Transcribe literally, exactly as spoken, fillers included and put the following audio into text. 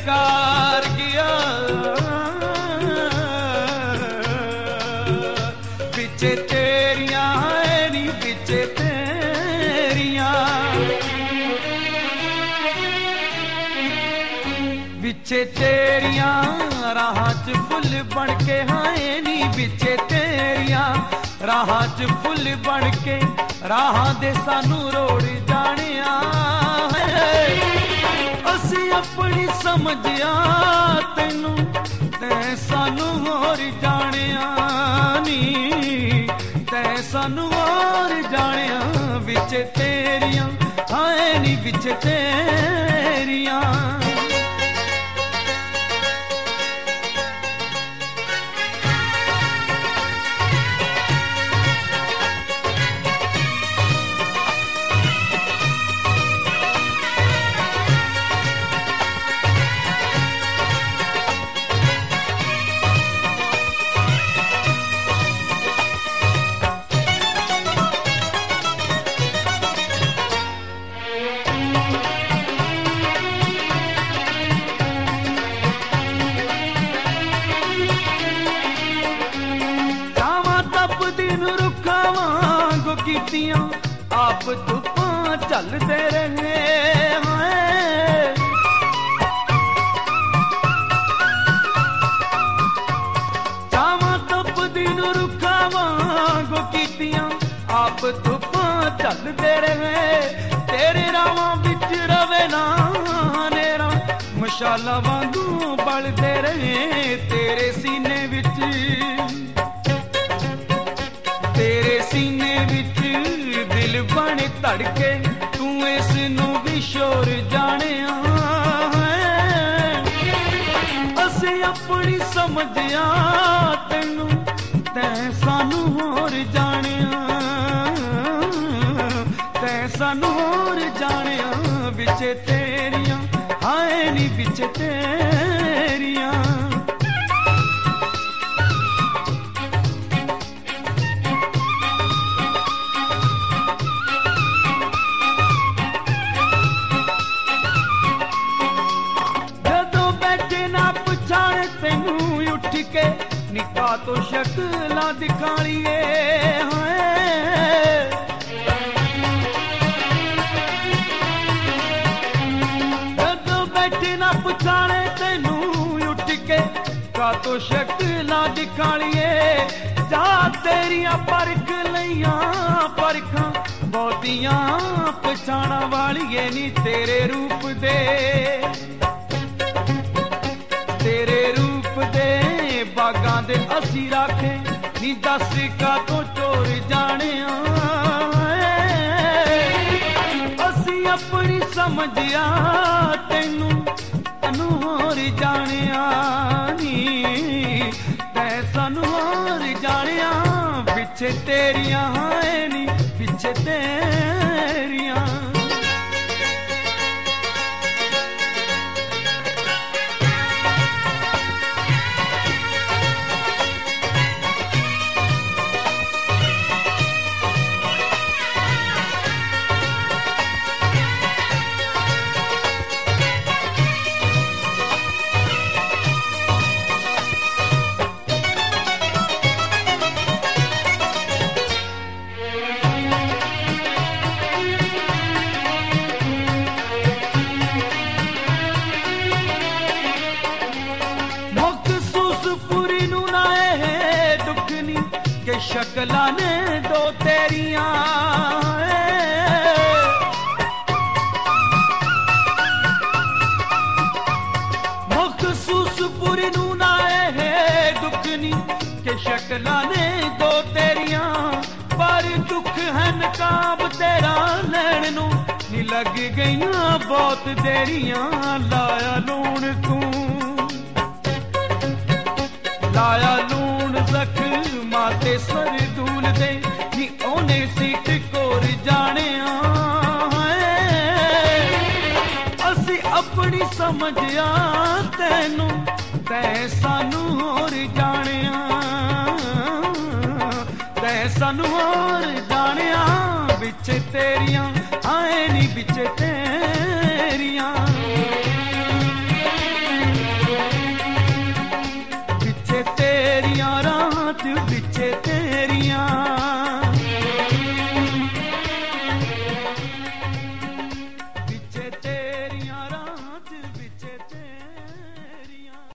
बेकार गया बिचे तेरियां है नी बिचे तेरियां बिचे तेरियां राहां च फुल बन के हाए नी बिचे तेरियां राहां च फुल बन के राहां दे सानू रोड़ जानिया असी अपनी समझिया तेनू तै सानू होर जानिया नी तै सानू होर जानिया बिचे तेरियां हाए नी बिचे तेरियां आप धुप्पा चलते रहे हैं चावा तप दिन रुखा वांगो कीतियां आप धुप्पा चलते रहे तेरे रावां बिच रवे ना नेरा मशाला वांगू बलते रहे तेरे सीने विच तेरे सीने विच दिल बन धड़के तू इस नू भी शोर जानिया असी अपनी समझिया तेनू तै सानू होर जानिया तै सानू होर जानिया बिचे तेरियां हाए नी बिचे तेरियां निका तो शक्ला दिखालिए जदों बैठे ना पुछाने तेनू उठ के का तो शक्ला दिखालिए जा तेरिया परख लइया परखां बहुतियां पछाणा वालिए नी तेरे रूप दे तेरे रूप दे बागां दे असी राखे नी दस का तो चोर जानिया असी अपनी समझिया तेनू तैनू होर जानिया नी तै सानू होर जानिया पिछे तेरियां हाए नी पिछे तेरियां शकला ने दो तेरियां मखसूस पूरी नू ना है दुखनी के शकला ने दो तेरियां पर दुख है नकाब तेरा लैण नू नी लग गईयां बहुत देरियां लाया लूण तू लाया लूण जख्मां ते सरदूल दे नी ओने सीट कोर जानिया असी अपनी समझिया तेनू तै सानू होर जानिया तै सानू होर जानिया बिच तेरियां आए नी बिच तेरियां